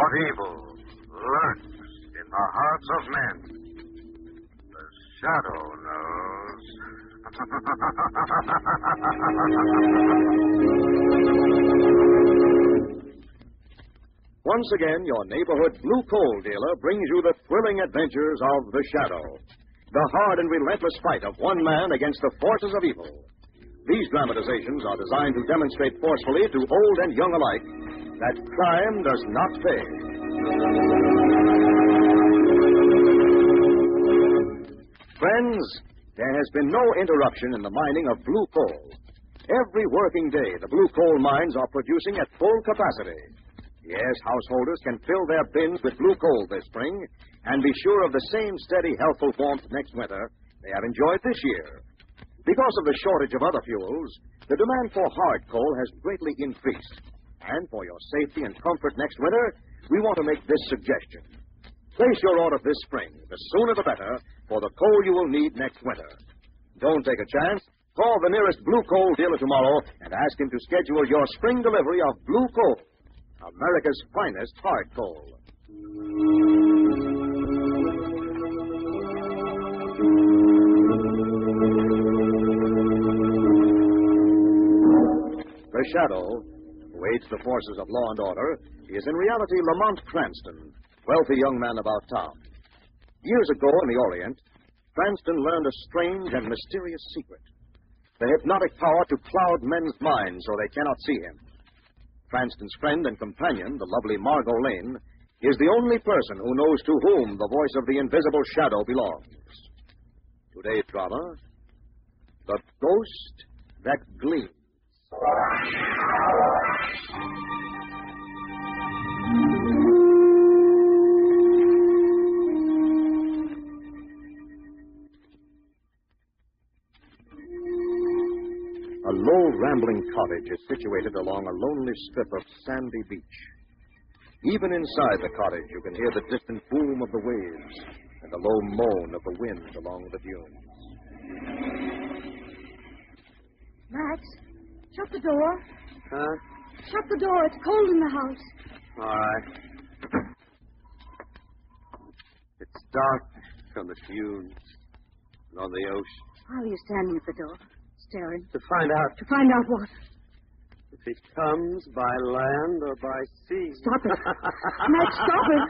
what evil lurks in the hearts of men. The shadow knows. Once again, your neighborhood blue coal dealer brings you the thrilling adventures of The Shadow, the hard and relentless fight of one man against the forces of evil. These dramatizations are designed to demonstrate forcefully to old and young alike that crime does not pay. Friends, there has been no interruption in the mining of blue coal. Every working day, the blue coal mines are producing at full capacity. Yes, householders can fill their bins with blue coal this spring and be sure of the same steady, healthful warmth next winter they have enjoyed this year. Because of the shortage of other fuels, the demand for hard coal has greatly increased. And for your safety and comfort next winter, we want to make this suggestion. Place your order this spring, the sooner the better, for the coal you will need next winter. Don't take a chance. Call the nearest blue coal dealer tomorrow and ask him to schedule your spring delivery of blue coal, America's finest hard coal. The Shadow, who aids the forces of law and order, is in reality Lamont Cranston, wealthy young man about town. Years ago in the Orient, Cranston learned a strange and mysterious secret: the hypnotic power to cloud men's minds so they cannot see him. Cranston's friend and companion, the lovely Margot Lane, is the only person who knows to whom the voice of the invisible Shadow belongs. Today's drama, The Ghost That Gleams. A low, rambling cottage is situated along a lonely strip of sandy beach. Even inside the cottage, you can hear the distant boom of the waves and the low moan of the wind along the dunes. Max, shut the door. Huh? Shut the door. It's cold in the house. All right. It's dark from the dunes and on the ocean. Why are you standing at the door, staring? To find out To find out what? if he comes by land or by sea. Stop it. Max, stop it.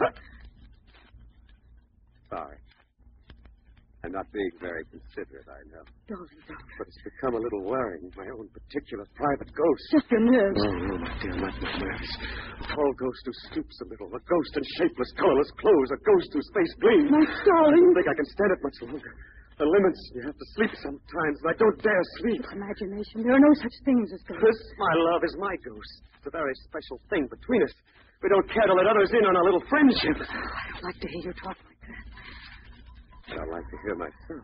Sorry. I'm not being very considerate, I know. Darling. But it's become a little worrying, my own particular private ghost. Just your nerves. Oh, no, my dear, not my nerves. A tall ghost who stoops a little. A ghost in shapeless, colorless clothes. A ghost whose face gleams. Max, darling. I don't think I can stand it much longer. The limits, you have to sleep sometimes, and I don't dare sleep. Imagination. There are no such things as ghosts. This, my love, is my ghost. It's a very special thing between us. We don't care to let others in on our little friendship. I don't like to hear you talk like that. I'd like to hear myself.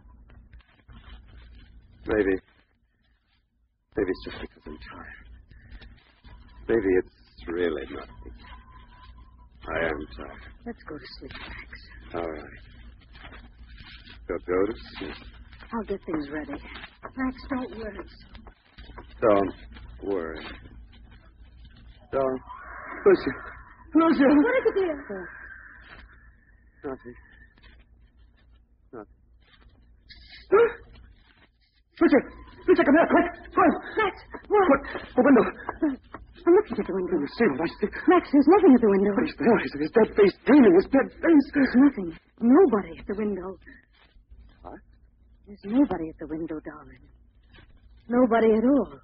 Maybe it's just because I'm tired. Maybe it's really nothing. I am tired. Let's go to sleep, Max. All right. Go to sleep. I'll get things ready. Max, don't worry so. Don't worry. Don't. Lucia! What is it, dear? Nothing. Lucia, come here, quick! Quick! Max, what? The window. I'm looking at the window. You see what I see? Max, there's nothing at the window. But he's there. His dead face gleaming. His dead face. There's nothing. Nobody at the window. What? There's nobody at the window, darling. Nobody at all.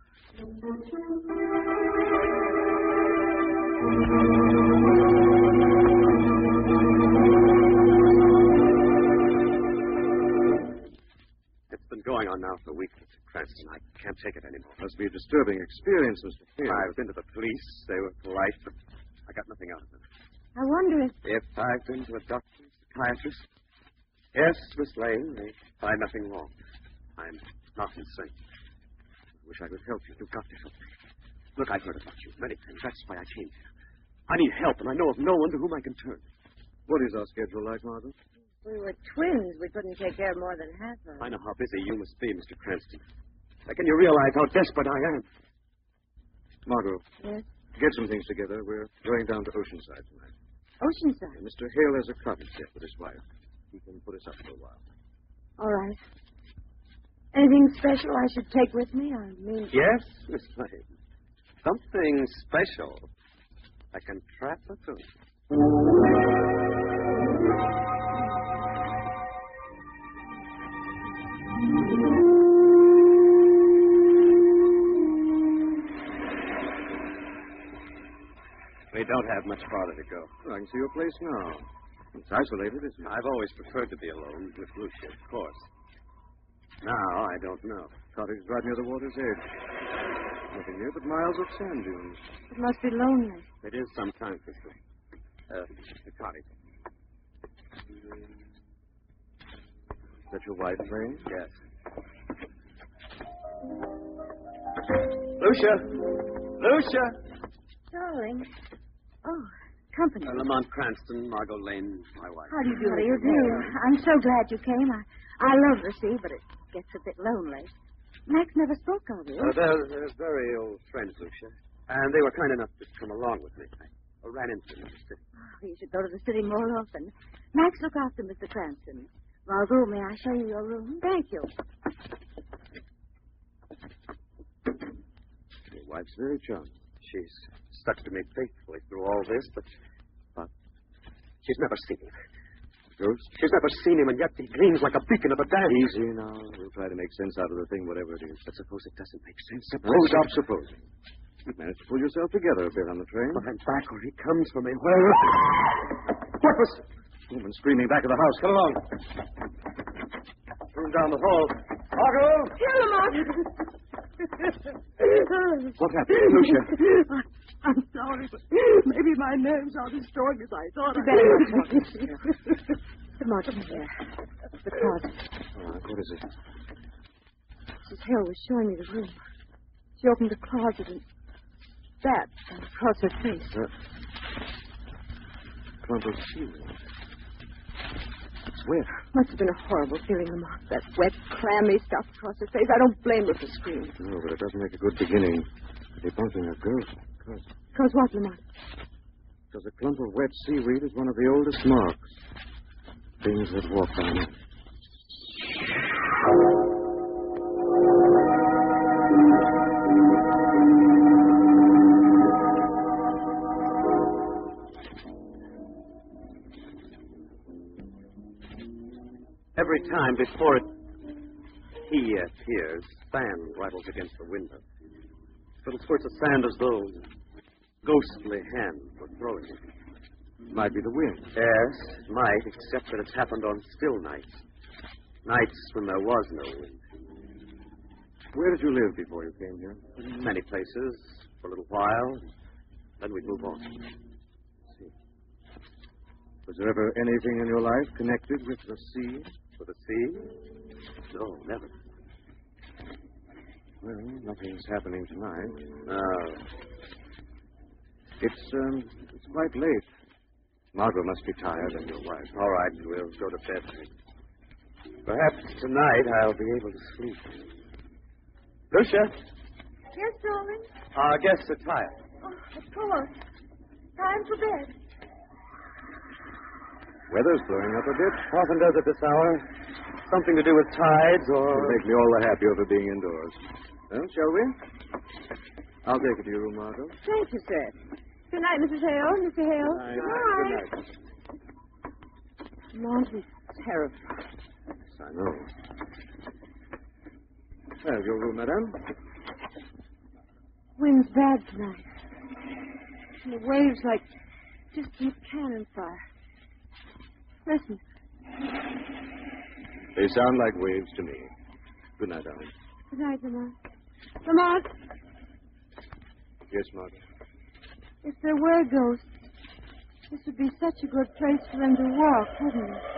It's been going on now for weeks, Mr. Cranston. I can't take it anymore. Must be a disturbing experience, Mr. Field. I've been to the police. They were polite, but I got nothing out of them. I wonder if... If I've been to a doctor, psychiatrist? Yes, Miss Lane, they find nothing wrong. I'm not insane. I wish I could help you. You've got to help me. Look, I've heard about you many times. That's why I came here. I need help, and I know of no one to whom I can turn. What is our schedule like, Margot? We were twins. We couldn't take care of more than half of I them. know how busy you must be, Mr. Cranston. Now, can you realize how desperate I am? Margot, Yes? get some things together. We're going down to Oceanside tonight. Oceanside. Mr. Hale has a cottage there with his wife. He can put us up for a while. All right. Anything special I should take with me? I mean... Yes, Miss Lane. Something special. I can trap a tune. We don't have much farther to go. Well, I can see your place now. It's isolated, isn't it? I've always preferred to be alone with Lucia, of course. Now, I don't know. Cottage right near the water's edge. Nothing here but miles of sand dunes. It must be lonely. It is sometimes, sister. The cottage. Is that your wife, Lane? Yes. Lucia! Lucia! Darling. Oh, company. Lamont Cranston, Margot Lane, my wife. How do you do? How do you do? I'm so glad you came. I love the sea, but it gets a bit lonely. Max never spoke of you. They're very old friends, Lucia. And they were kind enough to come along with me. I ran into them in the city. Oh, you should go to the city more often. Max, look after Mr. Cranston. Margot, may I show you your room? Thank you. Your wife's very charming. She's stuck to me faithfully through all this, but she's never seen him. Ghost? She's never seen him, and yet he gleams like a beacon of a dam. Easy now. We'll try to make sense out of the thing, whatever it is. But suppose it doesn't make sense. Stop supposing. You managed to pull yourself together a bit on the train. But I'm back where he comes for me. Where? What was... Woman screaming back of the house. Come along. Room down the hall. Margot! Here, Lamont. What happened, Lucia? I'm sorry, but maybe my nerves aren't as strong as I thought. Lamont, come here. The closet. All right, what is it? Mrs. Hill was showing me the room. She opened the closet and that across her face. Clump of seaweed. It's wet. Must have been a horrible feeling, Lamont. That wet, clammy stuff across her face. I don't blame her for screaming. No, but it doesn't make a good beginning. Debunking a ghost. Because what, Lamont? Because a clump of wet seaweed is one of the oldest marks. Things that walk on it. Every time before he appears, sand rattles against the window. Little spurts of sand as though ghostly hands were throwing it. Might be the wind. Yes, it might, except that it's happened on still nights. Nights when there was no wind. Where did you live before you came here? Many places, for a little while. Then we'd move on. Was there ever anything in your life connected with the sea? With the sea? No, never. Well, nothing's happening tonight. No. It's quite late. Margot must be tired, and your wife. All right, we'll go to bed. Perhaps tonight I'll be able to sleep. Lucia? Yes, darling? Our guests are tired. Oh, of course. Time for bed. Weather's blowing up a bit. Often does at this hour. Something to do with tides or... It'll make me all the happier for being indoors. Well, shall we? I'll take you to your room, Margot. Thank you, sir. Good night, Mrs. Hale. Mr. Hale. Good night. Lamont is terrified. Yes, I know. Well, your room, madame. Wind's bad tonight. And the waves like distant cannon fire. Listen. They sound like waves to me. Good night, darling. Good night, Lamont. Lamont, Yes, Margot. if there were ghosts, this would be such a good place for them to walk, wouldn't it?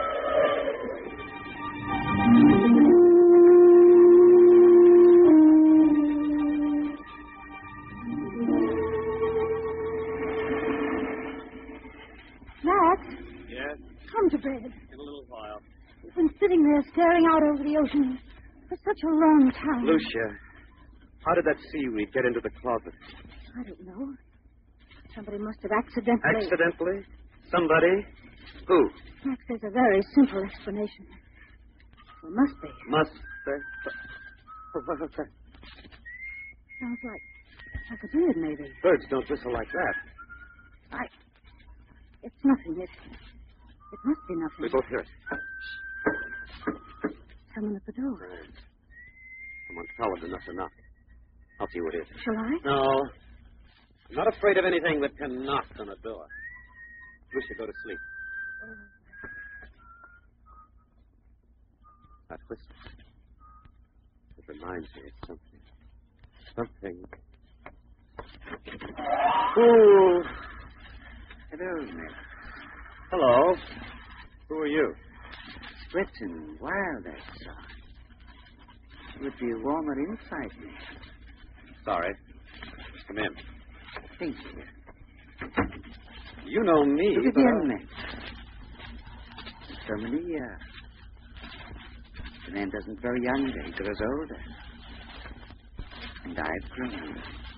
Max, Yes, come to bed. in a little while. You've been sitting there staring out over the ocean for such a long time. Lucia, how did that seaweed get into the closet? I don't know. Somebody must have accidentally... Accidentally? Somebody? Who? Max, there's a very simple explanation. There must be. Must there? What's that? Sounds like a bird, maybe. Birds don't whistle like that. It's nothing. It must be nothing. We both hear it. Someone at the door. Right. Someone followed enough to knock. I'll see what it is. Shall I? No. I'm not afraid of anything that can knock on a door. We should go to sleep. That whistle. It reminds me of something. Something. Ooh. Hello, Max. Hello. Who are you? Wet and wild outside. It would be warmer inside me. Sorry. Come in. Thank you. You know me. Look but again, Max. So many years. The man doesn't grow younger, he grows older. And I've grown.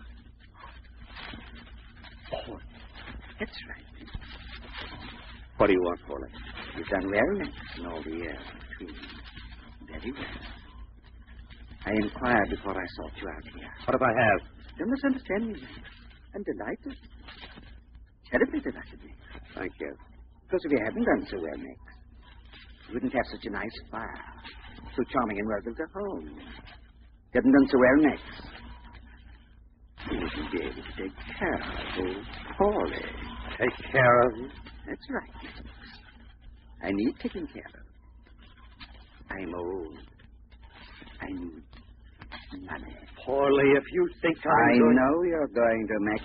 Oh, that's right. What do you want, Paulie? You've done well, Max, in all the years between. Very well. I inquired before I sought you out here. What if I have? Don't misunderstand me, Max. I'm delighted. Terribly delighted, Max. Thank you. Because if you hadn't done so well, Max, you wouldn't have such a nice fire. So charming and well built a home. You hadn't done so well, Max. You wouldn't be able to take care of old Paulie. Take care of him? That's right, Max. I need taking care of. I'm old. I need money. Paulie, if you think I know you're going to, Max.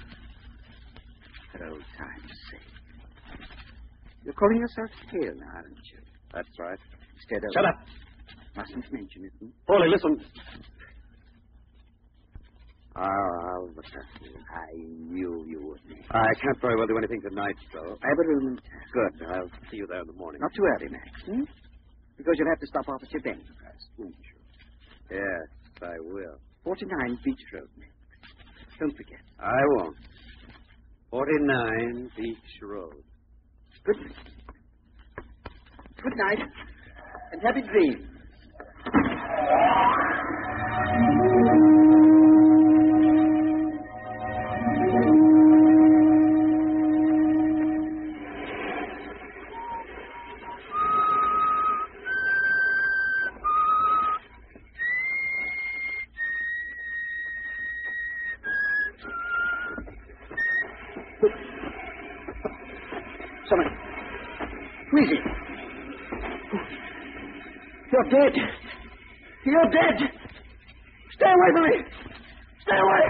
For old time's sake. You're calling yourself Hale now, aren't you? That's right. Instead of... Shut up. Mustn't mention it. Paulie, listen. I'll look after you. I knew you would, Max. I can't very well do anything tonight, though. I have a room in town. Good. I'll see you there in the morning. Not too early, Max, Because you'll have to stop off at your bank first, won't you? Yes, I will. 49 Beach Road, Max. Don't forget. I won't. 49 Beach Road. Good night. Good night. And happy dreams. Someone. Who is it? You're dead. You're dead. Stay away from me. Stay away.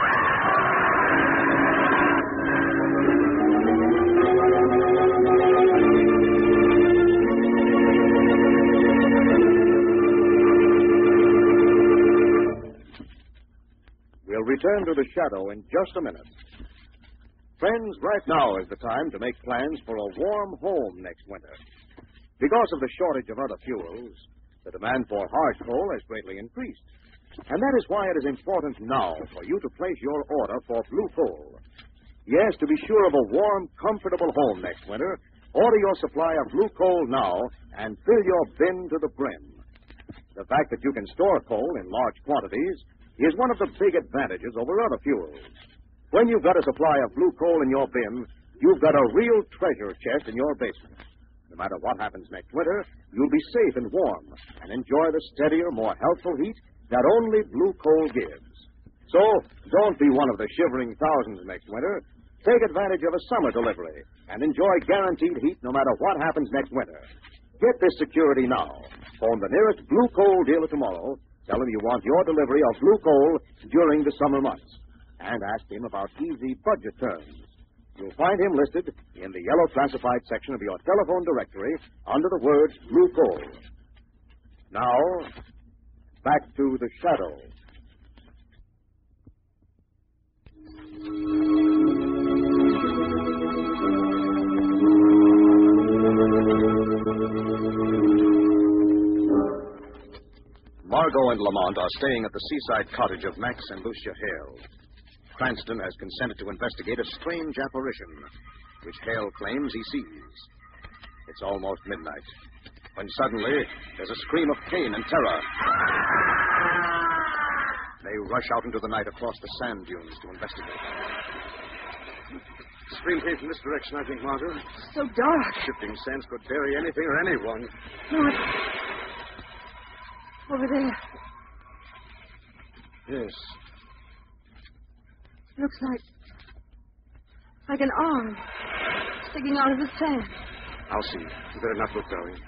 We'll return to the shadow in just a minute. Friends, right now is the time to make plans for a warm home next winter. Because of the shortage of other fuels, the demand for hard coal has greatly increased. And that is why it is important now for you to place your order for blue coal. Yes, to be sure of a warm, comfortable home next winter, order your supply of blue coal now and fill your bin to the brim. The fact that you can store coal in large quantities is one of the big advantages over other fuels. When you've got a supply of blue coal in your bin, you've got a real treasure chest in your basement. No matter what happens next winter, you'll be safe and warm and enjoy the steadier, more healthful heat that only blue coal gives. So, don't be one of the shivering thousands next winter. Take advantage of a summer delivery and enjoy guaranteed heat no matter what happens next winter. Get this security now. Phone the nearest blue coal dealer tomorrow. Tell him you want your delivery of blue coal during the summer months. And ask him about easy budget terms. You'll find him listed in the yellow classified section of your telephone directory under the words blue coal. Now, back to the shadow. Margot and Lamont are staying at the seaside cottage of Max and Lucia Hale. Cranston has consented to investigate a strange apparition, which Hale claims he sees. It's almost midnight, when suddenly there's a scream of pain and terror. They rush out into the night across the sand dunes to investigate. The scream came from this direction, I think, Margot. So dark. Shifting sands could bury anything or anyone. No, it's over there. Yes. Looks like an arm sticking out of the sand. I'll see. You better not look, darling.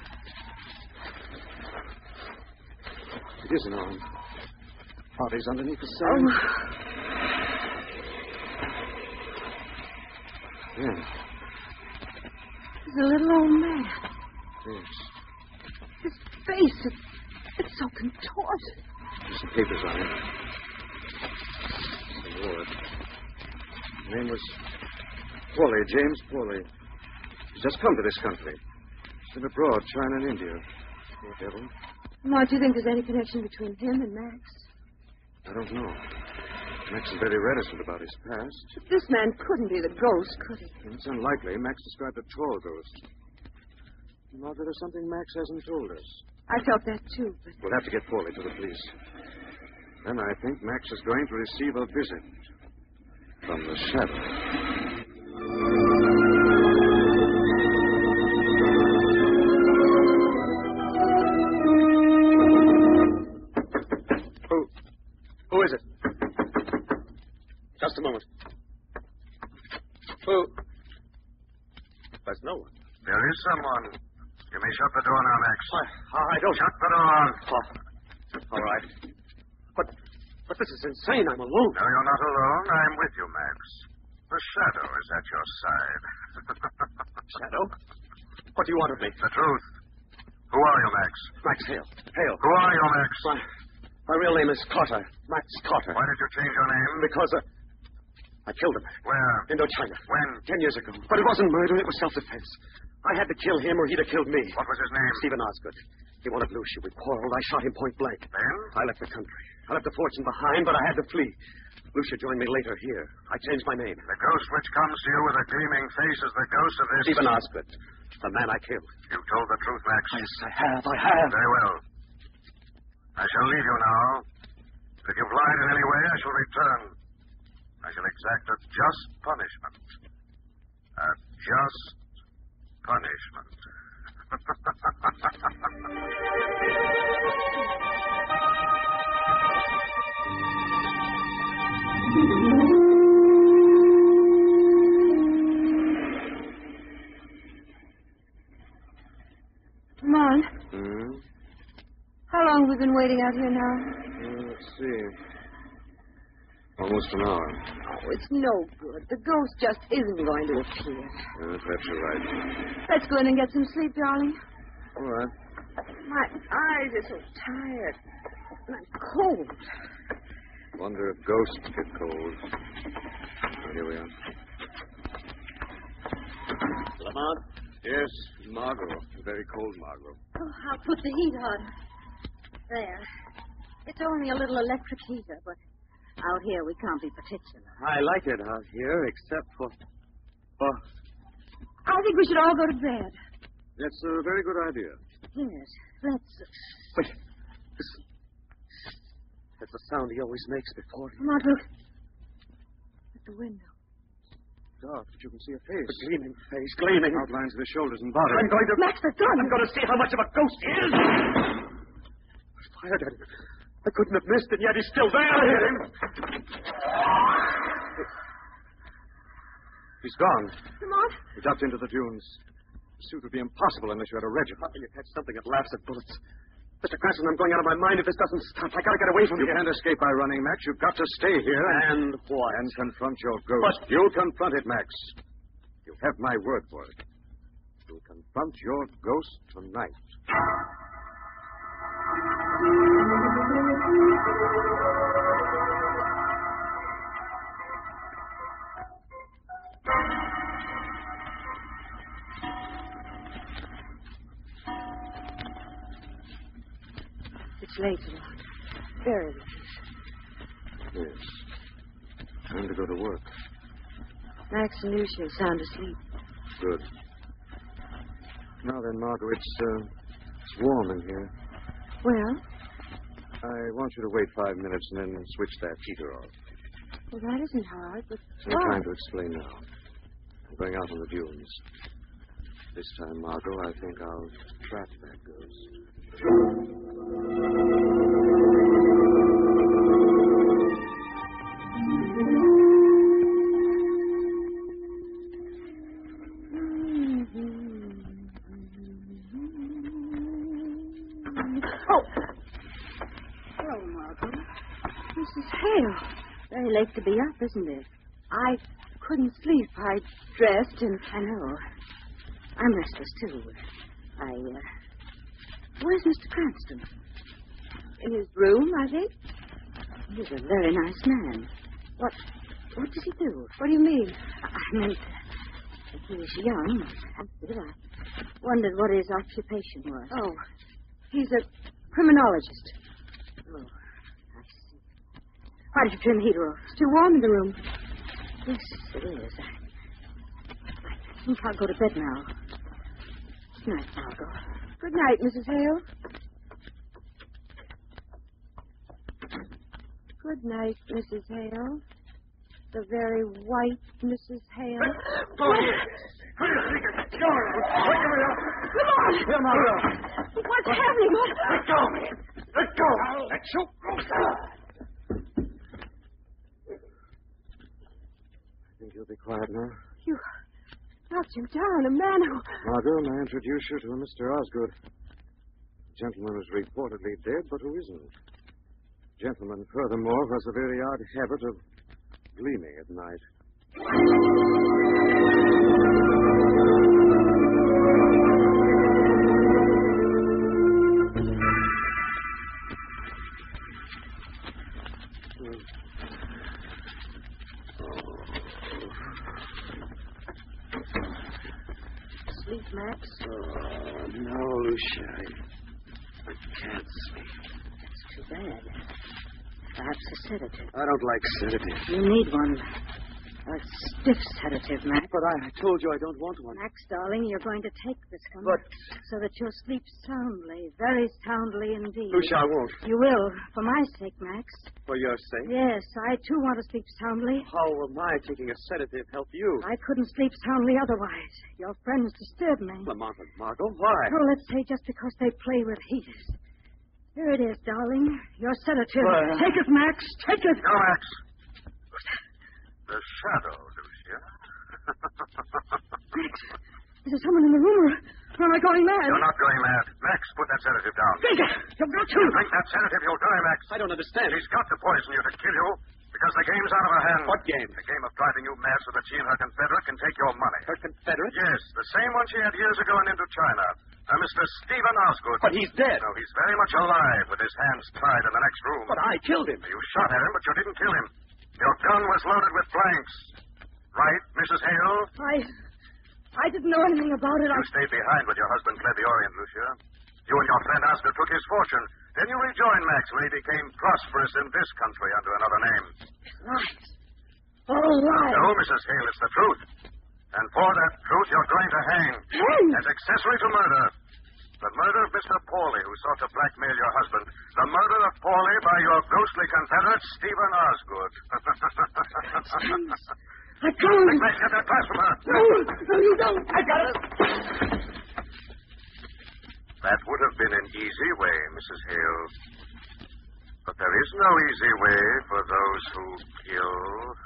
It is an arm. Body's underneath the sand. Oh. Yeah. He's a little old man. Yes. His face, it's so contorted. There's some papers on it. The Lord. His name was Pauly, James Pauly. He's just come to this country. He's been abroad, China and India. Poor devil. Mark, do you think there's any connection between him and Max? I don't know. Max is very reticent about his past. But this man couldn't be the ghost, could he? It's unlikely. Max described a tall ghost. Margaret, there's something Max hasn't told us. I felt that, too, but... We'll have to get Pauly to the police. Then I think Max is going to receive a visit from the shadow. Who is it? Just a moment. Who? There's no one. There is someone. You may shut the door now, Max. I don't... Shut the door. Oh, all right. But this is insane. I'm alone. No, you're not alone. I'm with you, Max. The shadow is at your side. Shadow? What do you want of me? The truth. Who are you, Max? Max Hale. Hale. Who are you, Max? My real name is Carter. Max Carter. Why did you change your name? Because I killed him. Where? Indochina. When? 10 years ago. But it wasn't murder. It was self-defense. I had to kill him or he'd have killed me. What was his name? Stephen Osgood. He wanted Lucia. We quarreled. I shot him point blank. Then? I left the country. I left the fortune behind, but I had to flee. Lucia joined me later here. I changed my name. The ghost which comes to you with a gleaming face is the ghost of this... Stephen Osgood. The man I killed. You told the truth, Max. Yes, I have. I have. Very well. I shall leave you now. If you've lied in any way, I shall return. I shall exact a just punishment. A just punishment. Come on. Hmm? How long have we been waiting out here now? Let's see. Almost an hour. Oh, it's no good. The ghost just isn't going to appear. Perhaps you're right. Let's go in and get some sleep, darling. All right. My eyes are so tired. And I'm cold. Wonder if ghosts get cold. Oh, here we are. Lamont? Yes, Margot. Very cold, Margot. Oh, I'll put the heat on. There. It's only a little electric heater, but out here we can't be particular. I like it out here, except for... Oh, I think we should all go to bed. that's a very good idea. Yes, let's... Wait. Listen. That's the sound he always makes before he... Come on, look. At the window. Dark, but you can see a face. A gleaming face, gleaming. Outlines of his shoulders and body. I'm going to... Max, the gun! I'm going to see how much of a ghost he is. I fired at him. I couldn't have missed, and yet he's still there. I hit him. He's gone. Lamont? He ducked into the dunes. Pursuit would be impossible unless you had a regiment. How can you catch something that laughs at bullets? Mr. Cranston, I'm going out of my mind if this doesn't stop. I gotta get away from here. You can't escape by running, Max. You've got to stay here. And what? And confront your ghost. But- You'll confront it, Max. You have my word for it. You'll confront your ghost tonight. It's late, Lamont. Very late. Yes. Time to go to work. Max and Lucia sound asleep. Good. Now then, Margot, it's warm in here. Well? I want you to wait 5 minutes and then switch that heater off. Well, that isn't hard, but... I'm trying to explain now. I'm going out on the dunes. This time, Margot, I think I'll trap that ghost. Hello, Margot. Mrs. Hale. Very late to be up, isn't it? I couldn't sleep. I dressed and... I know. I'm restless, too. Where's Mr. Cranston? In his room, I think. He's a very nice man. What does he do? What do you mean? I meant, if he was young, I wondered what his occupation was. Oh, he's a criminologist. Oh, I see. Why did you turn the heater off? It's too warm in the room. Yes, it is. I think I'll go to bed now. Good night, Margot. Good night, Mrs. Hale. Good night, Mrs. Hale. The very white Mrs. Hale. Come on! Here, Margot. What's happening? Let go! Let go! Let you go! I think you'll be quiet now. You knocked him down, a man who... Margot, may I introduce you to a Mr. Osgood? A gentleman who's reportedly dead, but who isn't. Gentleman, furthermore, has a very odd habit of gleaming at night. Sleep, Max? Oh, no, Lucia. I can't sleep. That's too bad. Perhaps a sedative. I don't like sedatives. You need one. A stiff sedative, Max. But I told you I don't want one. Max, darling, you're going to take this, come But... so that you'll sleep soundly, very soundly indeed. Lucia, I won't. You will, for my sake, Max. For your sake? Yes, I too want to sleep soundly. How will my taking a sedative help you? I couldn't sleep soundly otherwise. Your friends disturb me. Lamont and Margot, why? Oh, let's say just because they play with heaters. Here it is, darling. Your sedative. Take it, Max. Take it. No, Max. The shadow, Lucia. Max, is there someone in the room, or am I going mad? You're not going mad. Max, put that sedative down. Drink it. You've got to. You drink that sedative, you'll die, Max. I don't understand. He's got to poison you to kill you because the game's out of her hands. What game? The game of driving you mad so that she and her Confederate can take your money. Her Confederate? Yes, the same one she had years ago in Indochina. Mr. Stephen Osgood. But he's dead. No, he's very much alive with his hands tied in the next room. But I killed him. You shot at him, but you didn't kill him. Your gun was loaded with blanks. Right, Mrs. Hale? I didn't know anything about it. You stayed behind with your husband, Cled the Orient, Lucia. You and your friend Osgood took his fortune. Then you rejoined Max when he became prosperous in this country under another name. Lies. All lies. No, Mrs. Hale, it's the truth. And for that truth, you're going to hang. Hang? As accessory to murder. The murder of Mr. Pauly, who sought to blackmail your husband. The murder of Pauly by your ghostly Confederate, Stephen Osgood. I told you. Let's get that glass from her. No, you don't. I got it. That would have been an easy way, Mrs. Hale. But there is no easy way for those who kill.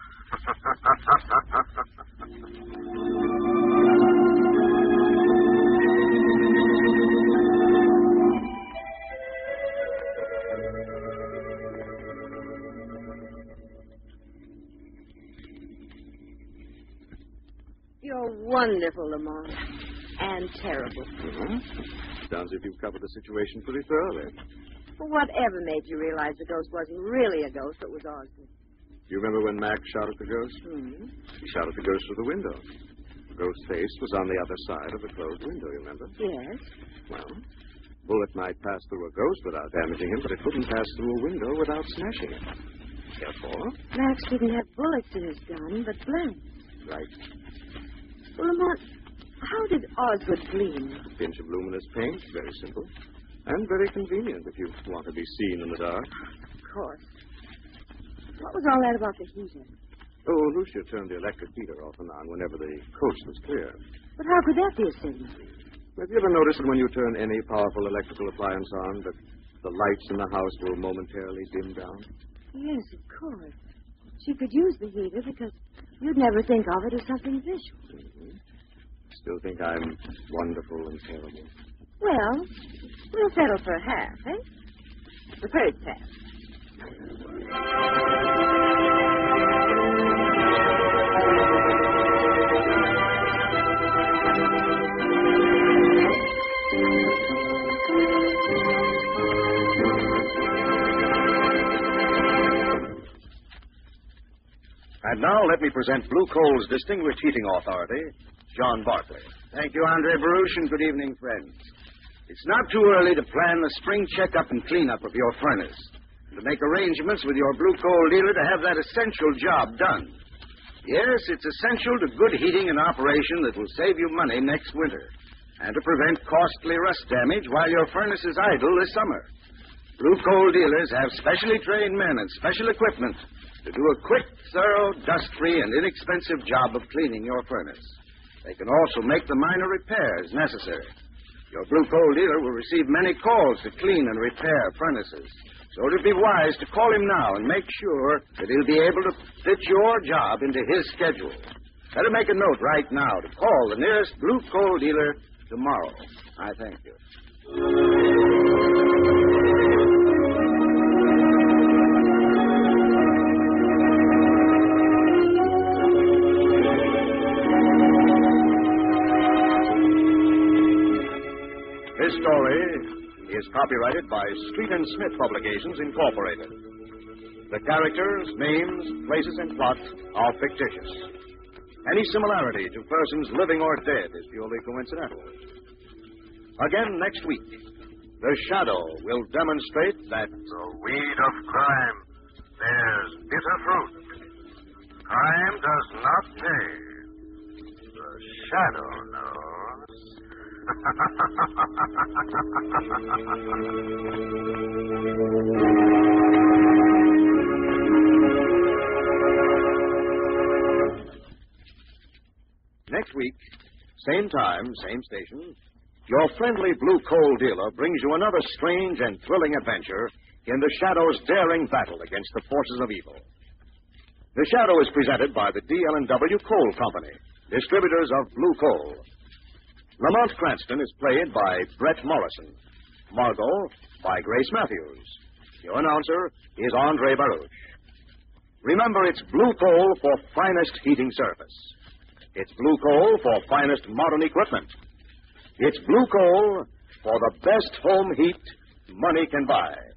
You're wonderful, Lamont. And terrible. Mm-hmm. Sounds as if you've covered the situation pretty thoroughly. Well, whatever made you realize the ghost wasn't really a ghost, but was Osgood? You remember when Mac shot at the ghost? Mm-hmm. He shot at the ghost through the window. The ghost's face was on the other side of the closed window, you remember? Yes. Well, bullet might pass through a ghost without damaging him, but it couldn't pass through a window without smashing it. Careful. Max didn't have bullets in his gun, but blanks. Right. Well, Lamont, how did Osgood gleam? A pinch of luminous paint, very simple. And very convenient if you want to be seen in the dark. Of course. What was all that about the heater? Oh, Lucia turned the electric heater off and on whenever the coast was clear. But how could that be a signal? Have you ever noticed that when you turn any powerful electrical appliance on, that the lights in the house will momentarily dim down? Yes, of course. She could use the heater because you'd never think of it as something visual. Mm-hmm. Still think I'm wonderful and terrible. Well, we'll settle for half, eh? The third half. And now let me present Blue Coal's distinguished heating authority, John Barclay. Thank you, Andre Baruch, and good evening, friends. It's not too early to plan the spring checkup and cleanup of your furnace, and to make arrangements with your Blue Coal dealer to have that essential job done. Yes, it's essential to good heating and operation that will save you money next winter, and to prevent costly rust damage while your furnace is idle this summer. Blue Coal dealers have specially trained men and special equipment to do a quick, thorough, dust-free, and inexpensive job of cleaning your furnace. They can also make the minor repairs necessary. Your Blue Coal dealer will receive many calls to clean and repair furnaces. So it would be wise to call him now and make sure that he'll be able to fit your job into his schedule. Better make a note right now to call the nearest Blue Coal dealer tomorrow. I thank you. This story is copyrighted by Street and Smith Publications, Incorporated. The characters, names, places, and plot are fictitious. Any similarity to persons living or dead is purely coincidental. Again next week, The Shadow will demonstrate that The weed of crime bears bitter fruit. Crime does not pay. The shadow knows. next week, same time, same station, your friendly Blue Coal dealer brings you another strange and thrilling adventure in The Shadow's daring battle against the forces of evil. The Shadow is presented by the D.L.N.W. Coal Company, distributors of Blue Coal. Lamont Cranston is played by Brett Morrison. Margot by Grace Matthews. Your announcer is Andre Baruch. Remember, it's Blue Coal for finest heating service. It's Blue Coal for finest modern equipment. It's Blue Coal for the best home heat money can buy.